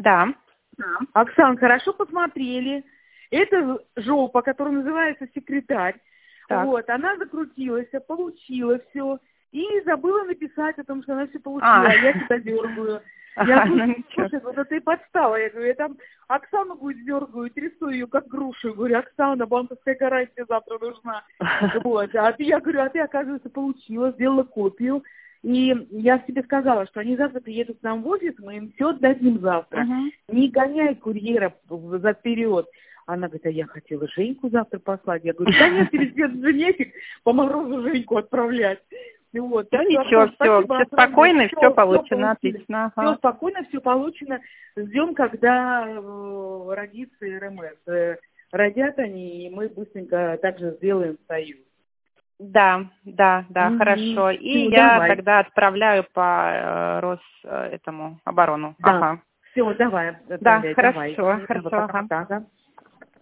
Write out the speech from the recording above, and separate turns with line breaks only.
Да.
Оксан, хорошо посмотрели. Это жопа, которая называется секретарь.
Так.
Вот, она закрутилась, получила все. И забыла написать о том, что она все получила. Я тебя дергаю. Я говорю, слушай, вот это ты подстава. Я говорю, я там Оксану будет дергаю, трясу ее как грушу. Говорю, Оксана, банковская гарантия завтра нужна. Вот. Я говорю, а ты, оказывается, получила, сделала копию. И я тебе сказала, что они завтра приедут к нам в офис, мы им все отдадим завтра. Не гоняй курьера вперед. Она говорит, а я хотела Женьку завтра послать. Я говорю, да нет, тебе же нефиг по морозу Женьку отправлять. Вот.
Ну ничего, все спокойно, все получено, отлично.
Все спокойно, все получено. Ждем, когда родится РМС. Родят они, и мы быстренько также сделаем союз.
Да, хорошо. И я тогда отправляю по оборону.
Да. Все, давай.
Да, хорошо.
Пока.